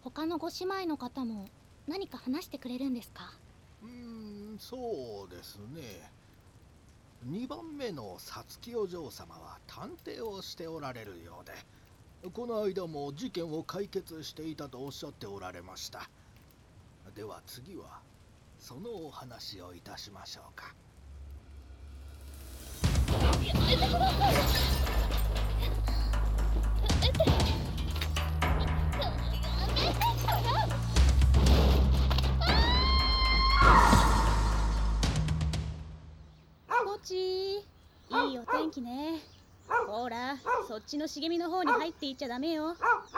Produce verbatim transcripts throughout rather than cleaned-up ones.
他のご姉妹の方も何か話してくれるんですか？ うーん、そうですね。にばんめのさつきお嬢様は探偵をしておられるようで、この間も事件を解決していたとおっしゃっておられました。では次はそのお話をいたしましょうか。 やめてください。やめて。やめてから。 ポチー、いいお天気ね。ほら、そっちの茂みの方に入っていっちゃダメよ。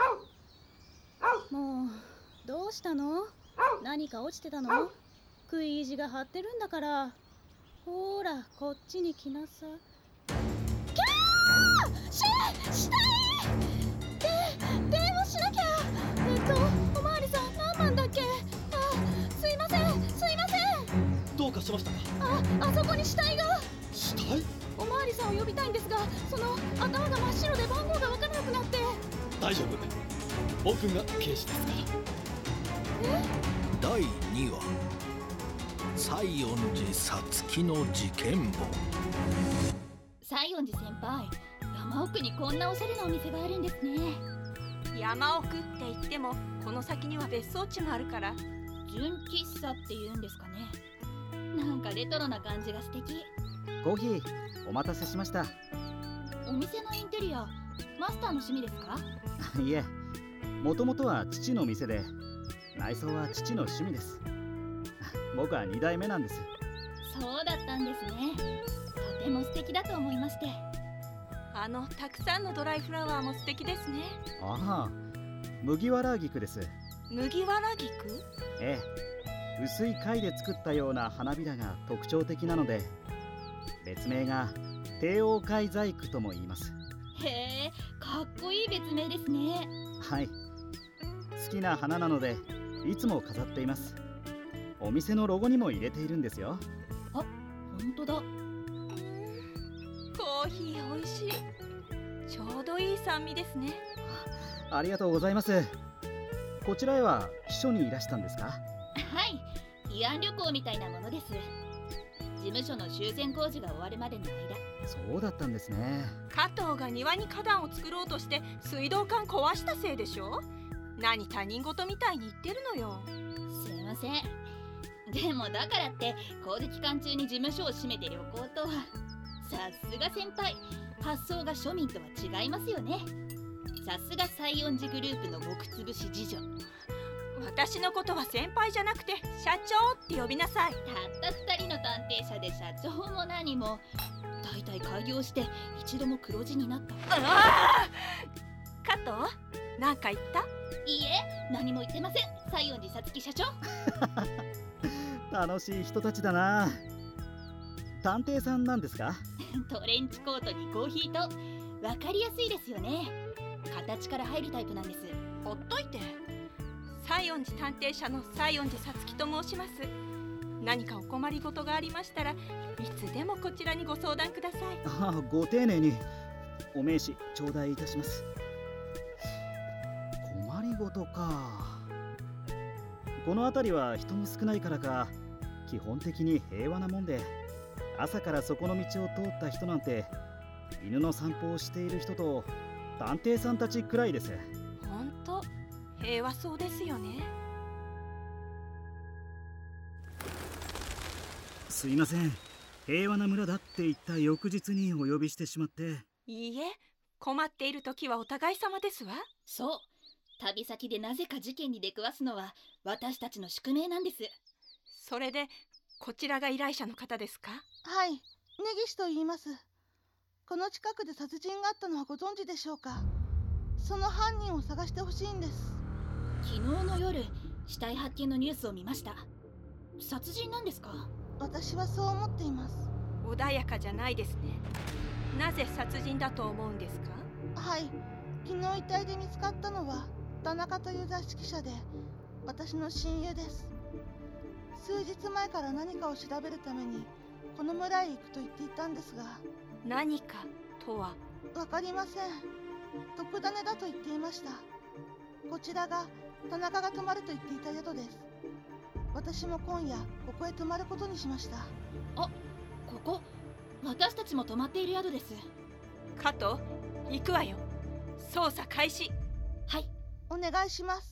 もうどうしたの？何か落ちてたの？食い意地が張ってるんだから。ほら、こっちに来なさい。キャー！し、したい！で、電話しなきゃ。えっと、おまわりさん何番だっけ？あ、すいません、すいません。 どうかしましたか？ あ、あそこに死体が。 死体？ おまわりさんを呼びたいんですが、その頭が真っ白で番号がわからなくなって。 大丈夫、僕が警視ですから。 え？ だいにわ、西園寺さつきの事件簿。 西園寺先輩、山奥にこんなおしゃれなお店があるんですね。 山奥って言ってもこの先には別荘地もあるから。 純喫茶って言うんですかね。なんかレトロな感じが素敵。 コーヒーお待たせしました。 お店のインテリア、マスターの趣味ですか？ いえ、もともとは父の店で、内装は父の趣味です。僕はに代目なんです。 そうだったんですね。とても素敵だと思いまして。 あのたくさんのドライフラワーも素敵ですね。 ああ、麦わら菊です。 麦わら菊？ ええ、薄い貝で作ったような花びらが特徴的なので、別名が帝王貝細工とも言います。 へえ、かっこいい別名ですね。 はい、好きな花なのでいつも飾っています。お店のロゴにも入れているんですよ。 あ、ほんとだ。 コーヒー美味しい。ちょうどいい酸味ですね。 ありがとうございます。こちらへは秘書にいらしたんですか？ はい、慰安旅行みたいなものです。事務所の修繕工事が終わるまでの間。 そうだったんですね。 加藤が庭に花壇を作ろうとして水道管壊したせいでしょ。何他人事みたいに言ってるのよ。 すいません。でもだからって工事期間中に事務所を閉めて旅行とは。さすが先輩、発想が庶民とは違いますよね。さすが西園寺グループの極つぶし次女。 私のことは先輩じゃなくて社長って呼びなさい。 たったふたりの探偵社で社長も何も。だいたい開業して一度も黒字になった。 ああ、加藤、なんか言った？ いいえ、何も言ってません。西園寺さつき社長。 楽しい人たちだな。探偵さんなんですか？ トレンチコートにコーヒーと、わかりやすいですよね。形から入るタイプなんです。 ほっといて。西園寺探偵社の西園寺さつきと申します。何かお困りごとがありましたらいつでもこちらにご相談ください。 ああ、ご丁寧に。お名刺頂戴いたします。困りごとか。この辺りは人も少ないからか、基本的に平和なもんで、朝からそこの道を通った人なんて犬の散歩をしている人と探偵さんたちくらいです。 ほんと平和そうですよね。 すいません、平和な村だって言った翌日にお呼びしてしまって。 いいえ、困っている時はお互い様ですわ。 そう、旅先でなぜか事件に出くわすのは私たちの宿命なんです。 それでこちらが依頼者の方ですか？ はい、根岸と言います。この近くで殺人があったのはご存知でしょうか？その犯人を探してほしいんです。 昨日の夜、死体発見のニュースを見ました。殺人なんですか？ 私はそう思っています。 穏やかじゃないですね。なぜ殺人だと思うんですか？ はい、昨日遺体で見つかったのは田中という雑誌記者で、私の親友です。数日前から何かを調べるためにこの村へ行くと言っていたんですが。 何かとは？ わかりません。特ダネだと言っていました。 こちらが田中が泊まると言っていた宿です。私も今夜ここへ泊まることにしました。 ここ私たちも泊まっている宿です。 加藤、行くわよ。捜査開始。 はい。 お願いします。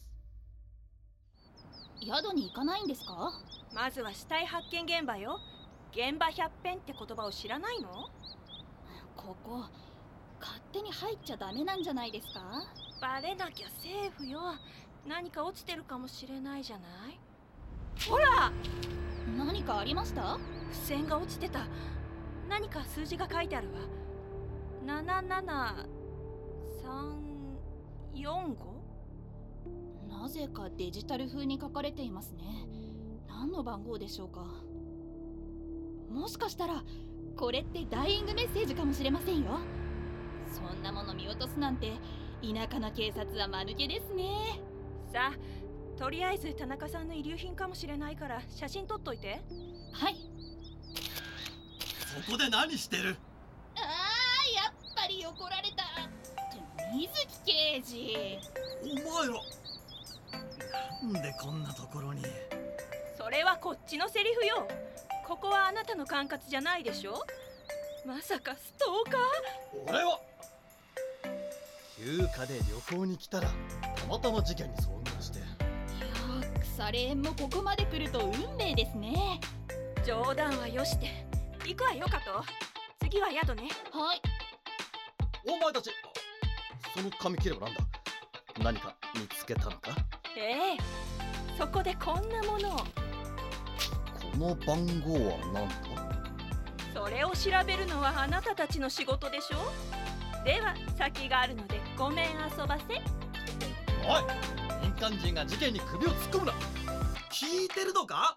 宿に行かないんですか？ まずは死体発見現場よ。現場百遍って言葉を知らないの？ ここ勝手に入っちゃダメなんじゃないですか？ バレなきゃセーフよ。何か落ちてるかもしれないじゃない。ほら、 何かありました？ 付箋が落ちてた。何か数字が書いてあるわ。ななななさんよんご。 なぜかデジタル風に書かれていますね。何の番号でしょうか？もしかしたらこれってダイイングメッセージかもしれませんよ。そんなもの見落とすなんて田舎の警察は間抜けですね。 さあ、とりあえず田中さんの遺留品かもしれないから写真撮っといて。 はい。 そこで何してる？ あー、やっぱり怒られたって水木刑事。 お前らなんでこんなところに？ それはこっちのセリフよ。ここはあなたの管轄じゃないでしょ。まさかストーカー？ 俺は休暇で旅行に来たらたまたま事件に遭遇して。 いやー、腐れ縁もここまで来ると運命ですね。 冗談はよして、行くわよ加藤。次は宿ね。 はい。 お前たち、その紙切ればなんだ？何か見つけたのか？ ええ、そこでこんなものを。 この番号は何だ？ それを調べるのはあなたたちの仕事でしょ。では先があるのでごめん遊ばせ。 おい、民間人が事件に首を突っ込むな。聞いてるのか？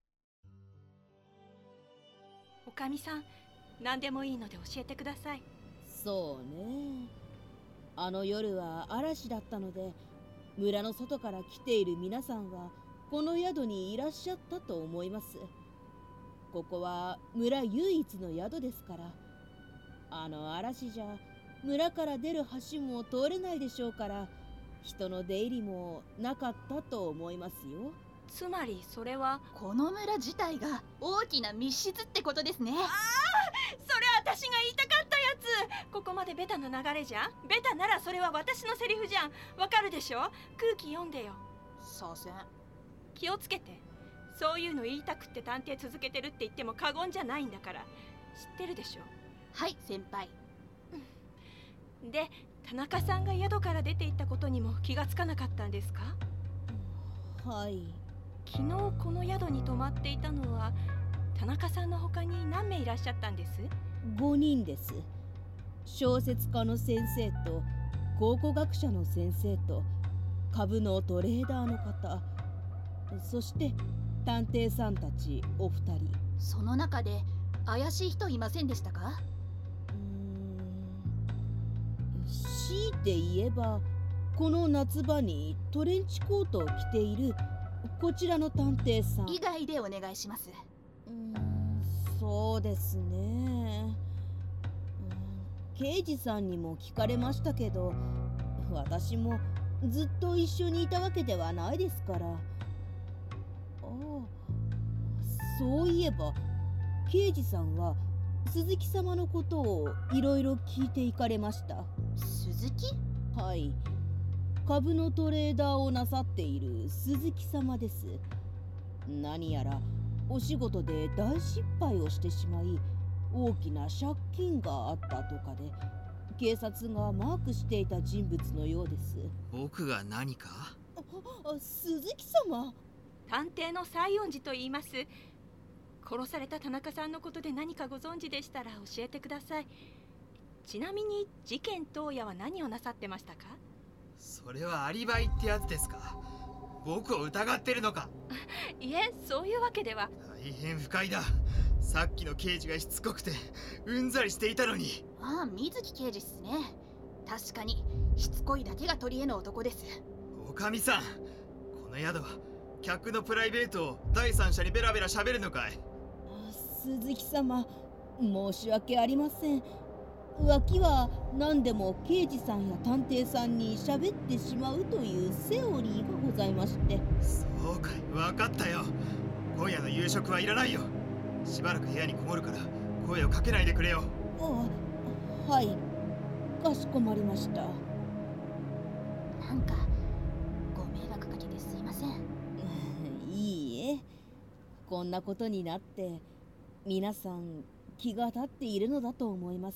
おかみさん、何でもいいので教えてください。 そうね。あの夜は嵐だったので、村の外から来ている皆さんはこの宿にいらっしゃったと思います。ここは村唯一の宿ですから。あの嵐じゃ村から出る橋も通れないでしょうから、人の出入りもなかったと思いますよ。 つまりそれは、 この村自体が大きな密室ってことですね。 ああ、それ私が言いたかったやつ。ここまでベタな流れじゃん。ベタならそれは私のセリフじゃん。わかるでしょ。空気読んでよ。 させん。 気をつけて。そういうの言いたくって探偵続けてるって言っても過言じゃないんだから。知ってるでしょ。 はい先輩。 で、田中さんが宿から出て行ったことにも気がつかなかったんですか？ はい。 昨日この宿に泊まっていたのは田中さんの他に何名いらっしゃったんです？ ごにんです。小説家の先生と考古学者の先生と株のトレーダーの方、そして探偵さんたちお二人。 その中で怪しい人いませんでしたか？ うーん、強いて言えばこの夏場にトレンチコートを着ているこちらの探偵さん以外でお願いします。 うーん、そうですね。うん、刑事さんにも聞かれましたけど、私もずっと一緒にいたわけではないですから。ああ、そういえば刑事さんは鈴木様のことをいろいろ聞いていかれました。 鈴木？ はい、株のトレーダーをなさっている鈴木様です。何やらお仕事で大失敗をしてしまい、大きな借金があったとかで、警察がマークしていた人物のようです。 僕が何か？ あ、あ、鈴木様。 探偵の西園寺と言います。殺された田中さんのことで何かご存知でしたら教えてください。ちなみに事件当夜は何をなさってましたか？ それはアリバイってやつですか？僕を疑ってるのか？ いえ、そういうわけでは。 大変不快だ。さっきの刑事がしつこくてうんざりしていたのに。 ああ、水木刑事っすね。確かにしつこいだけが取り柄の男です。 おかみさん、この宿は客のプライベートを第三者にベラベラ喋るのかい？ 鈴木様、申し訳ありません。 脇は何でも刑事さんや探偵さんに喋ってしまうというセオリーがございまして。 そうかい、分かったよ。今夜の夕食はいらないよ。しばらく部屋にこもるから声をかけないでくれよ。 ああ、はい、かしこまりました。 なんかご迷惑かけてすいません。 いいえ、こんなことになって皆さん気が立っているのだと思います。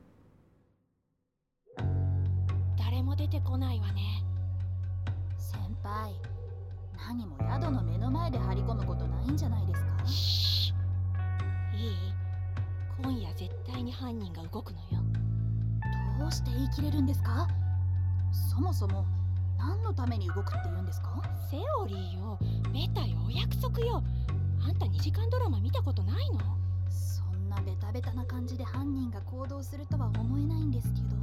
誰も出てこないわね。 先輩、何も宿の目の前で張り込むことないんじゃないですか？ シーいい？今夜絶対に犯人が動くのよ。 どうして言い切れるんですか？そもそも何のために動くって言うんですか？ セオリーよ、ベタよ、お約束よ。あんたにじかんドラマ見たことないの？ そんなベタベタな感じで犯人が行動するとは思えないんですけど、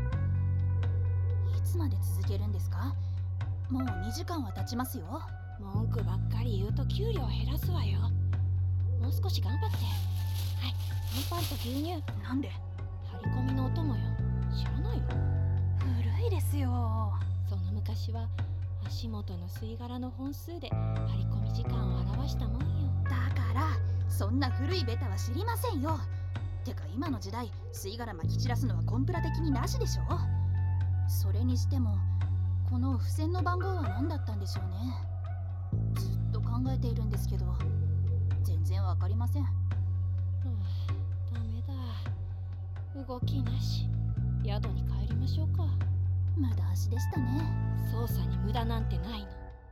いつまで続けるんですか？もうにじかんは経ちますよ。 文句ばっかり言うと給料減らすわよ。もう少し頑張って。はい、シャンパンと牛乳。 なんで？ 張り込みのお供よ。知らないの？ 古いですよ。 その昔は足元の吸い殻の本数で張り込み時間を表したもんよ。 だからそんな古いベタは知りませんよ。てか今の時代吸い殻まき散らすのはコンプラ的になしでしょ。それにしてもこの付箋の番号は何だったんでしょうね。ずっと考えているんですけど全然わかりません。はあ、ダメだ。動きなし。宿に帰りましょうか。 無駄足でしたね。 捜査に無駄なんてないの。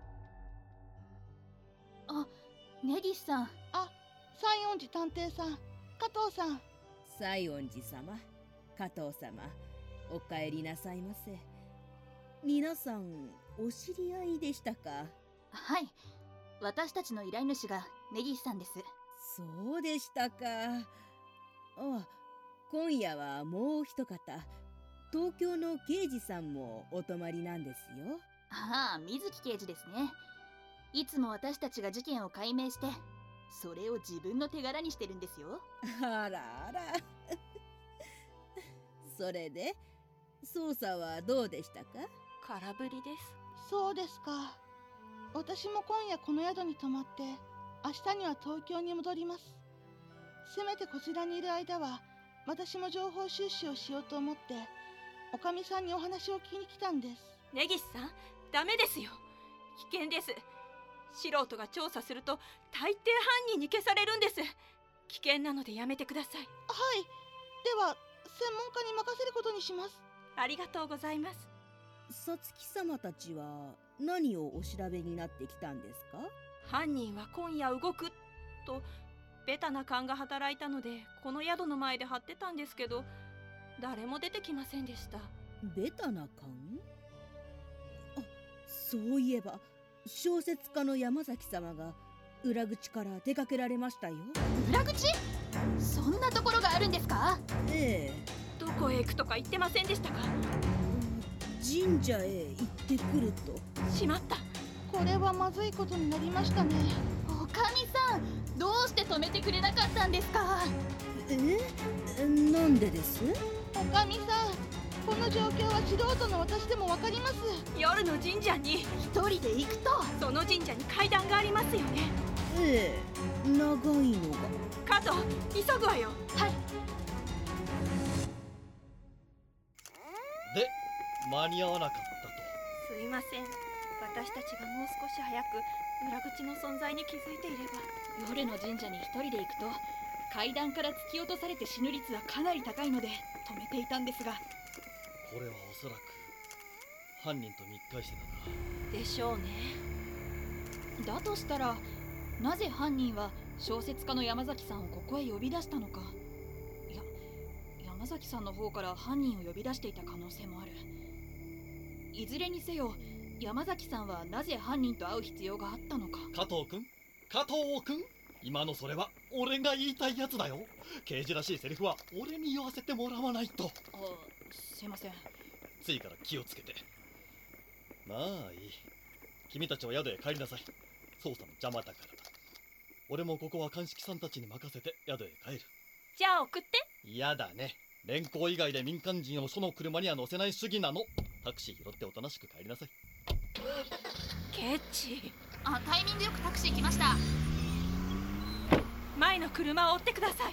あ、根岸さん。 あ、西園寺探偵さん、加藤さん。 西園寺様、加藤様、お帰りなさいませ。皆さんお知り合いでしたか？ はい、私たちの依頼主が根岸さんです。 そうでしたか。あ、今夜はもう一方、東京の刑事さんもお泊まりなんですよ。 ああ、水木刑事ですね。いつも私たちが事件を解明してそれを自分の手柄にしてるんですよ。 あらあらそれで捜査はどうでしたか？ 空振りです。 そうですか。私も今夜この宿に泊まって明日には東京に戻ります。せめてこちらにいる間は私も情報収集をしようと思っておかみさんにお話を聞きに来たんです。 根岸さん、ダメですよ。危険です。素人が調査すると大抵犯人に消されるんです。危険なのでやめてください。 はい、では専門家に任せることにします。 ありがとうございます。 さつき様たちは何をお調べになってきたんですか？ 犯人は今夜動くとベタな勘が働いたのでこの宿の前で張ってたんですけど誰も出てきませんでした。 ベタな勘？あ、そういえば小説家の山崎様が裏口から出かけられましたよ。 裏口？そんなところがあるんですか？ ええ。 どこへ行くとか言ってませんでしたか？ 神社へ行ってくると。 しまった。 これはまずいことになりましたね。 おかみさん、どうして止めてくれなかったんですか？ え？なんでです？ おかみさん、この状況は素人の私でもわかります。 夜の神社に一人で行くとその神社に階段がありますよね。 ええ、長いのが。 加藤、急ぐわよ。 はい。 で間に合わなかったと。 すいません。私たちがもう少し早く裏口の存在に気づいていれば。 夜の神社に一人で行くと階段から突き落とされて死ぬ率はかなり高いので止めていたんですが。 これはおそらく犯人と密会してたな。 でしょうね。 だとしたらなぜ犯人は小説家の山崎さんをここへ呼び出したのか。いや、山崎さんの方から犯人を呼び出していた可能性もある。いずれにせよ山崎さんはなぜ犯人と会う必要があったのか。 加藤くん加藤くん、今のそれは俺が言いたいやつだよ。刑事らしいセリフは俺に言わせてもらわないと。 あ、すいません。 次から気をつけて。まあいい、君たちは宿へ帰りなさい。捜査の邪魔だからだ。俺もここは鑑識さんたちに任せて宿へ帰る。 じゃあ送って。 嫌だね、 連行以外で民間人を署の車には乗せない主義なの。タクシー拾っておとなしく帰りなさい。 ケッチ、 あ、タイミングよくタクシー来ました。 前の車を追ってください。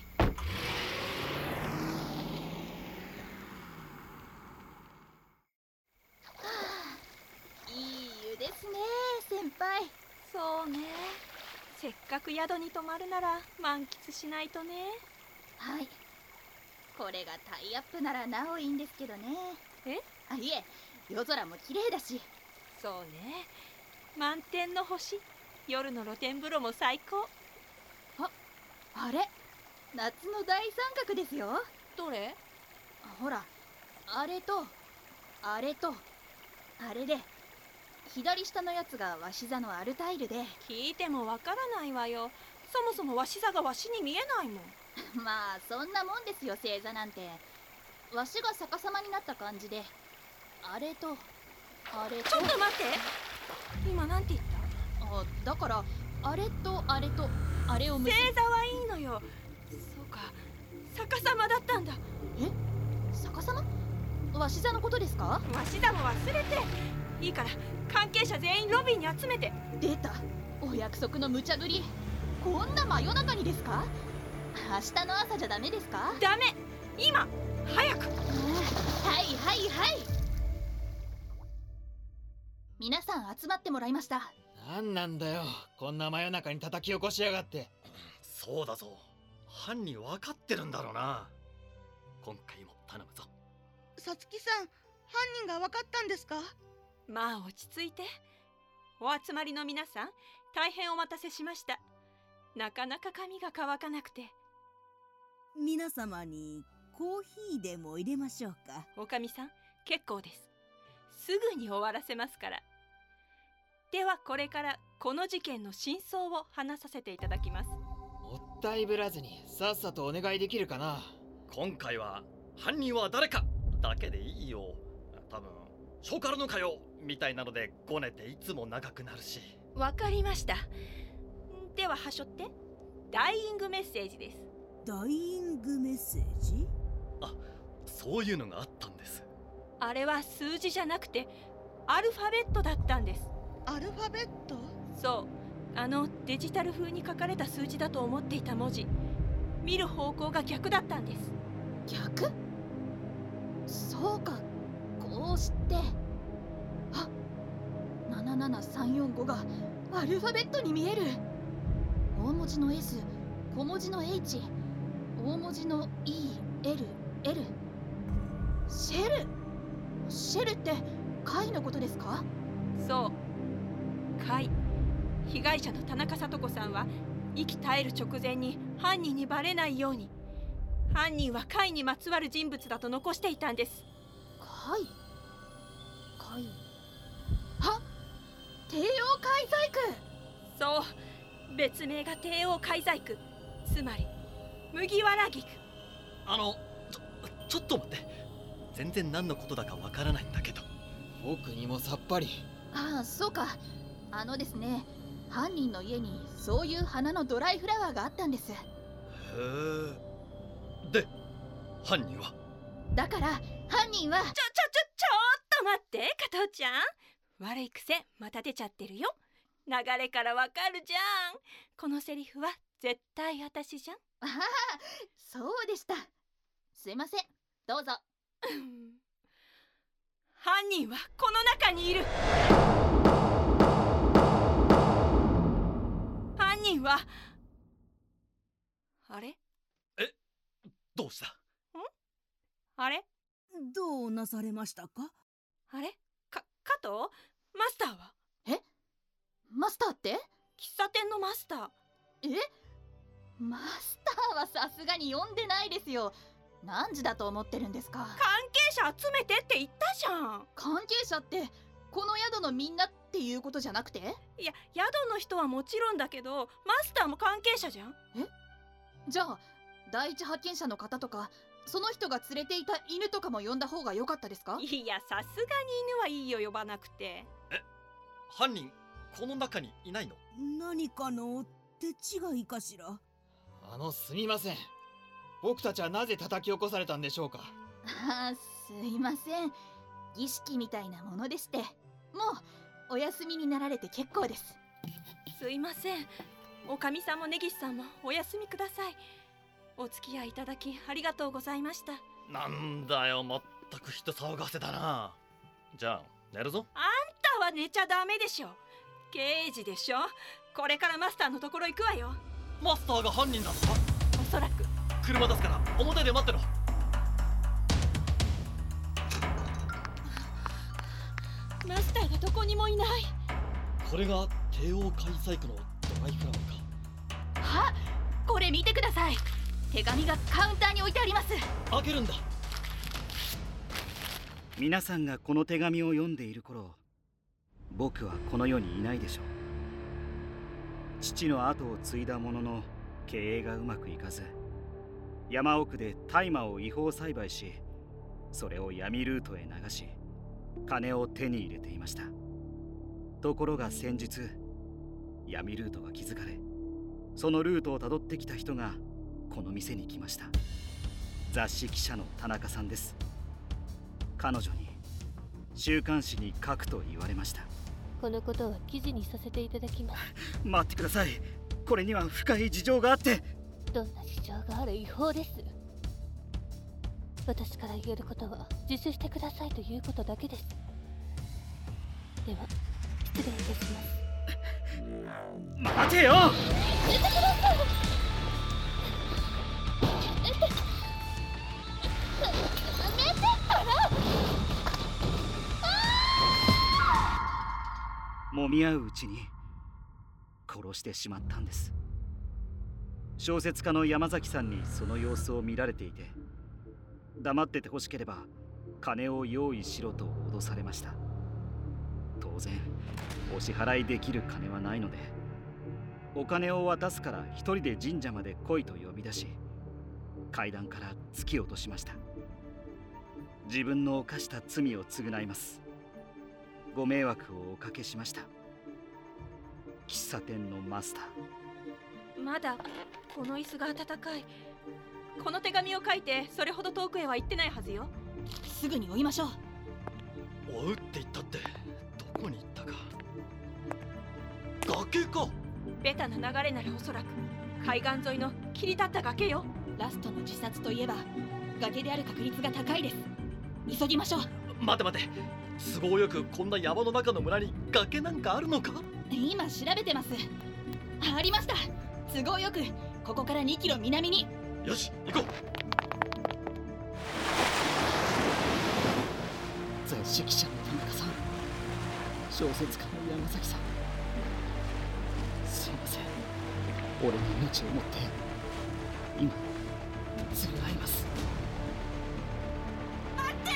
いい湯ですね、先輩。 そうね、せっかく宿に泊まるなら満喫しないとね。 はい、これがタイアップならなおいいんですけどね。 え？ あ、いえ、夜空も綺麗だし。 そうね、満天の星、夜の露天風呂も最高。 あ、あれ、夏の大三角ですよ。 どれ？ ほら、あれとあれとあれで、左下のやつが鷲座のアルタイルで。 聞いてもわからないわよ。そもそも鷲座が鷲に見えないもん。 まあそんなもんですよ、星座なんて。鷲が逆さまになった感じで、あれとあれと。 ちょっと待って、今なんて言った？ あ、だからあれとあれとあれを結星座はいいのよ。そうか、逆さまだったんだ。 え、逆さま？鷲座のことですか？ 鷲座も忘れていいから、関係者全員ロビーに集めて。 出た、お約束の無茶ぶり。こんな真夜中にですか？明日の朝じゃダメですか？ ダメ、今早く。 はいはいはい、皆さん集まってもらいました。 なんなんだよ、こんな真夜中に叩き起こしやがって。 そうだぞ、犯人分かってるんだろうな。今回も頼むぞ。 さつきさん、犯人が分かったんですか？ まあ落ち着いて。お集まりの皆さん、大変お待たせしました。なかなか髪が乾かなくて。 皆様にコーヒーでも入れましょうか。 おかみさん、結構です。すぐに終わらせますから。ではこれからこの事件の真相を話させていただきます。 もったいぶらずにさっさとお願いできるかな。 今回は犯人は誰かだけでいいよ。多分ショカルのかよみたいなのでごねていつも長くなるし。 わかりました。でははしょって。ダイイングメッセージです。 ダイイングメッセージ？ あ、そういうのがあったんです。 あれは数字じゃなくてアルファベットだったんです。 アルファベット？ そう、あのデジタル風に書かれた数字だと思っていた文字、見る方向が逆だったんです。 逆？そうか、こうして。あ、ななななさんよんごがアルファベットに見える。大文字の S、 小文字の H、 大文字の E、L、L。 シェル。シェルって貝のことですか？ そう、貝。被害者の田中聡子さんは息絶える直前に犯人にバレないように、犯人は貝にまつわる人物だと残していたんです。 貝？貝。あ、帝王貝細工。 そう、別名が帝王貝細工、つまり麦わら菊。 あのちょちょっと待って、全然何のことだかわからないんだけど。 僕にもさっぱり。 ああ、そうか。あのですね、犯人の家にそういう花のドライフラワーがあったんです。へえ。で、犯人は？ だから犯人は。 ちょちょちょちょっと待って、加藤ちゃん。悪い癖また出ちゃってるよ。流れからわかるじゃん。このセリフは絶対私じゃん。 ああ、そうでした。すいません、どうぞ。 犯人はこの中にいる。犯人は。あれ？ え、どうした？ ん？あれ？ どうなされましたか？ あれ？か、加藤？マスターは？ え？マスターって？ 喫茶店のマスター。 え？マスターはさすがに呼んでないですよ。何時だと思ってるんですか？ 関係者集めてって言ったじゃん。 関係者ってこの宿のみんなっていうことじゃなくて？ いや、宿の人はもちろんだけど、マスターも関係者じゃん。 え？じゃあ第一発見者の方とか、その人が連れていた犬とかも呼んだ方が良かったですか？ いや、さすがに犬はいいよ、呼ばなくて。 え、犯人この中にいないの？ 何かの手違いかしら。 あの、すみません。 僕たちはなぜ叩き起こされたんでしょうか？ あー、すいません。儀式みたいなものでして、もうお休みになられて結構です。 すいません。おかみさんも根岸さんもお休みください。お付き合いいただきありがとうございました。 なんだよ、まったく人騒がせだな。じゃあ寝るぞ。 あんたは寝ちゃダメでしょ。刑事でしょ。これからマスターのところ行くわよ。 マスターが犯人だぞ。 おそらく。 車出すから表で待ってろ。 マスターがどこにもいない。 これが帝王開催区のドライフラワーか。 はっ、これ見てください。手紙がカウンターに置いてあります。 開けるんだ。 皆さんがこの手紙を読んでいる頃、僕はこの世にいないでしょう。父の後を継いだものの経営がうまくいかず、山奥で大麻を違法栽培し、それを闇ルートへ流し、金を手に入れていました。ところが先日、闇ルートが気づかれ、そのルートをたどってきた人がこの店に来ました。雑誌記者の田中さんです。彼女に週刊誌に書くと言われました。 このことは記事にさせていただきます。 待ってください。これには深い事情があって。 どんな事情がある違法です。私から言えることは自首してくださいということだけです。では失礼いたします。 待てよ。 やめてください。 揉み合ううちに殺してしまったんです。小説家の山崎さんにその様子を見られていて、黙っててほしければ金を用意しろと脅されました。当然お支払いできる金はないので、お金を渡すから一人で神社まで来いと呼び出し、階段から突き落としました。自分の犯した罪を償います。ご迷惑をおかけしました。喫茶店のマスター。 まだこの椅子が温かい。この手紙を書いてそれほど遠くへは行ってないはずよ。 すぐに追いましょう。 追うって言ったってどこに行ったか。崖か。 ベタな流れならおそらく海岸沿いの切り立った崖よ。 ラストの自殺といえば崖である確率が高いです。急ぎましょう。 待て待て、都合よくこんな山の中の村に崖なんかあるのか。 今調べてます。ありました。都合よくここからにキロ南に。 よし行こう。 雑誌記者の田中さん、小説家の山崎さん、すいません。俺の命をもって今償います。 待って。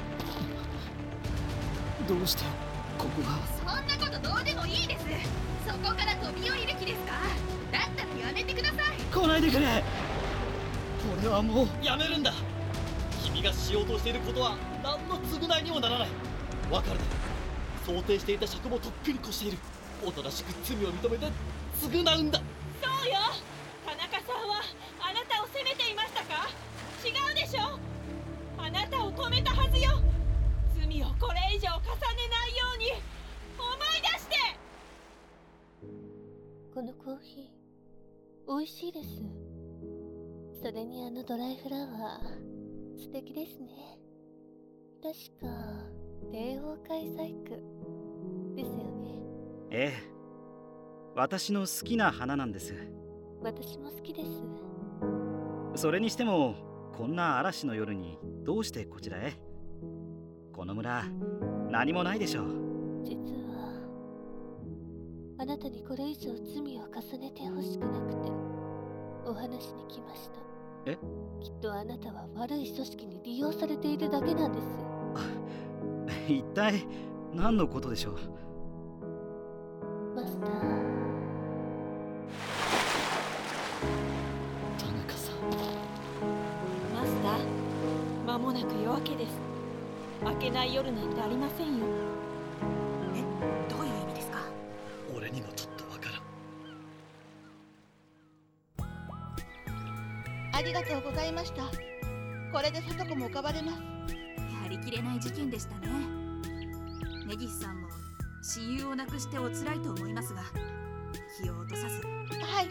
どうしてここが。 そんなことどうでもいいです。そこから飛び降りる気ですか。だったらやめてください。 来ないでくれ。 俺はもうやめるんだ。君がしようとしていることは何の償いにもならない。わかるね。想定していた尺もとっくに越している。おとなしく罪を認めて償うんだ。 そうよ。田中さんはあなたを責めていましたか。違うでしょ。あなたを止めたはずよ。罪をこれ以上重ねないように思い出して。 このコーヒー美味しいです。それにあのドライフラワー素敵ですね。確か帝王開催区ですよね。 ええ、私の好きな花なんです。 私も好きです。 それにしてもこんな嵐の夜にどうしてこちらへ。この村何もないでしょう。 実はあなたにこれ以上罪を重ねてほしくなくてお話に来ました。 え？ きっとあなたは悪い組織に利用されているだけなんです。 一体何のことでしょう。 マスター。 田中さん。 マスター、間もなく夜明けです。明けない夜なんてありませんよ。 え、どういう意味ですか。 俺にもちょっとわからん。 あありがとうございました。これでさとこも浮かばれます。 やりきれない事件でしたね。根岸さんも親友を亡くしてお辛いと思いますが、気を落とさず。 はい、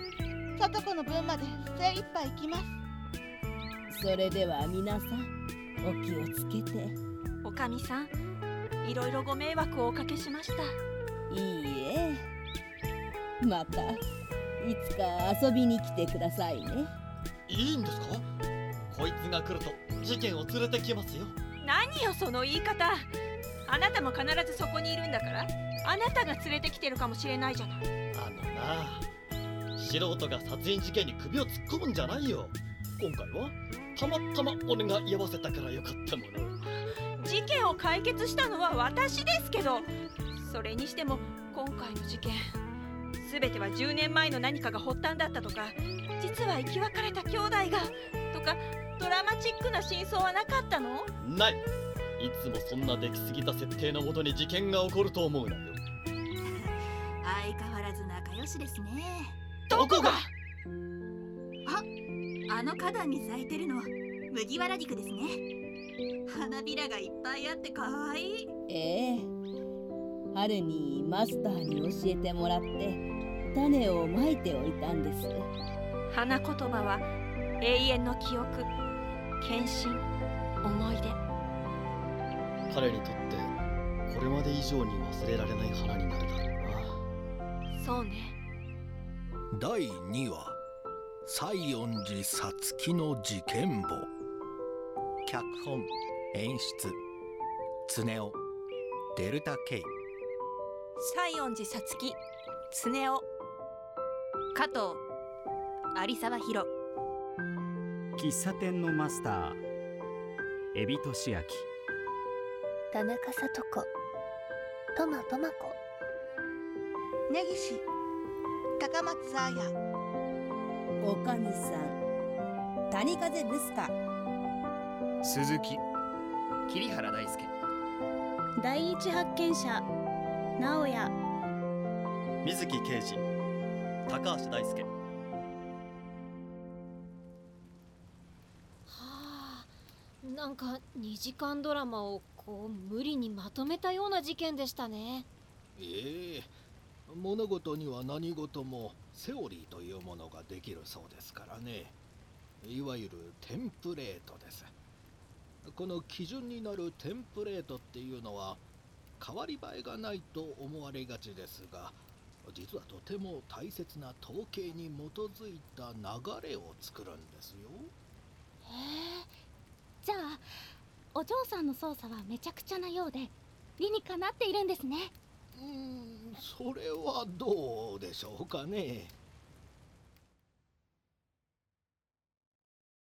さとこの分まで精一杯いきます。 それでは皆さん、お気をつけて。 おかみさん、いろいろご迷惑をおかけしました。 いいえ、またいつか遊びに来てくださいね。 いいんですか？こいつが来ると事件を連れてきますよ。 何よその言い方。あなたも必ずそこにいるんだから、あなたが連れてきてるかもしれないじゃない。 あのな、素人が殺人事件に首を突っ込むんじゃないよ。今回はたまたま俺が居合わせたからよかったもの。 事件を解決したのは私ですけど、それにしても今回の事件、全てはじゅうねんまえの何かが発端だったとか、実は生き別れた兄弟がとか、ドラマチックな真相はなかったの？ ない。いつもそんな出来すぎた設定のもとに事件が起こると思うなよ。 相変わらず仲良しですね。 どこが？ あ、あの花壇に咲いてるの麦わら菊ですね。花びらがいっぱいあってかわいい。 ええ、春にマスターに教えてもらって種をまいておいたんです。 花言葉は永遠の記憶、献身、思い出。 彼にとってこれまで以上に忘れられない花になるだろうな。 そうね。 だいにわ、西園寺さつきの事件簿。脚本演出常雄、デルタ K。 西園寺さつき、常雄、加藤、有沢博。 喫茶店のマスター、海老俊明。 田中さと子、トマトマ子。 根岸、高松彩。 おかみさん、谷風ルスカ。 鈴木、桐原大輔。 第一発見者直哉。 水木刑事、高橋大輔。 はあ、なんかにじかんドラマをこう無理にまとめたような事件でしたね。 ええ、物事には何事もセオリーというものができるそうですからね。いわゆるテンプレートです。この基準になるテンプレートっていうのは変わり映えがないと思われがちですが、実はとても大切な統計に基づいた流れを作るんですよ。 へえ、じゃあお嬢さんの操作はめちゃくちゃなようで理にかなっているんですね。 うーん、それはどうでしょうかね。